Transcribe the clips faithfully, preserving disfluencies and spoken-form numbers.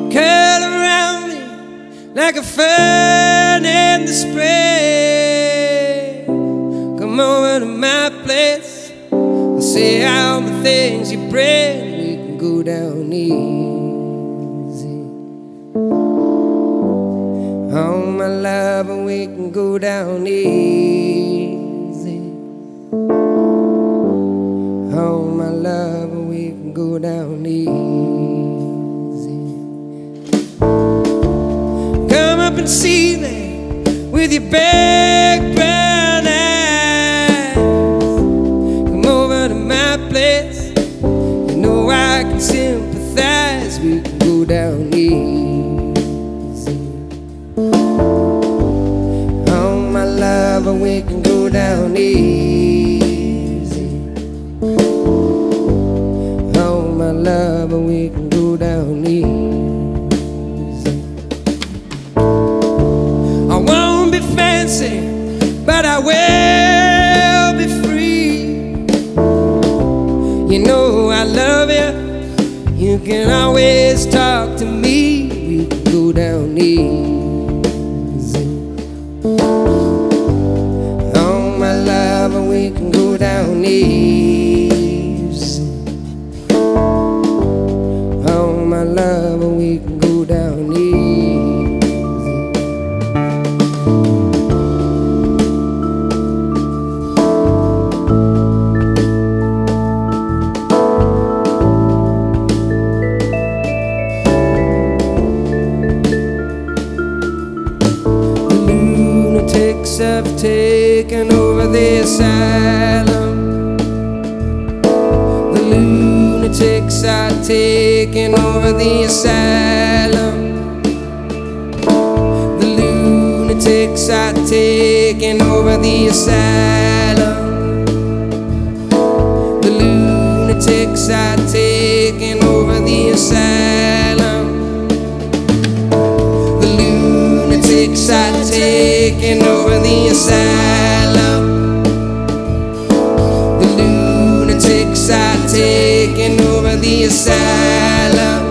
curl around me like a fern in the spring. Come over to my place, I'll say all the things you bring. We can go down easy. Oh my love, and we can go down easy. Oh my love, and we can go down easy. Come up and see me with your big brown eyes. Come over to my place, you know I can sympathize. We can go down easy. Oh my love, and we can go down easy. Oh my love, and we can go down easy. I won't be fancy, but I will be free. You know I love you, you can always talk to me. We can go down easy. Oh my love, and we can go down easy. Oh my love, and we can go down easy. Have taken over the asylum. The lunatics are taking over the asylum. The lunatics are taking over the asylum. The lunatics are taking over the asylum. The lunatics are taking over the asylum. The lunatics are taking over the asylum.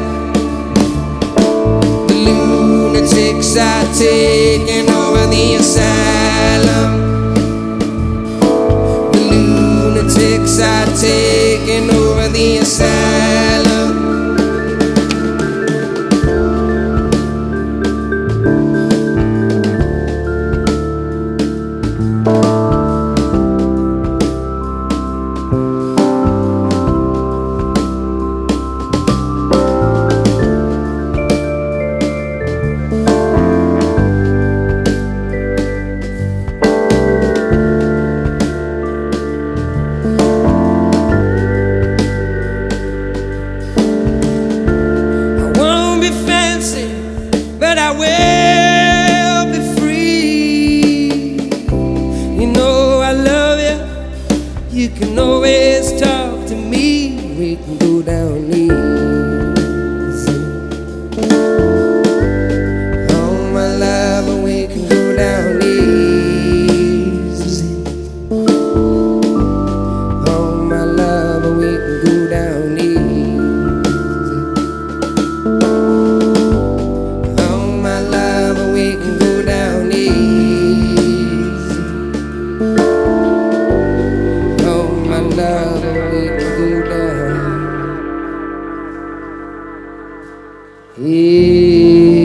The lunatics are taking over the asylum. The lunatics are taking over the asylum. But I will be free. You know I love you, you can always talk to me. We can go down easy. Oh my love, and we can go down easy. Oh my love, and we can go down easy. He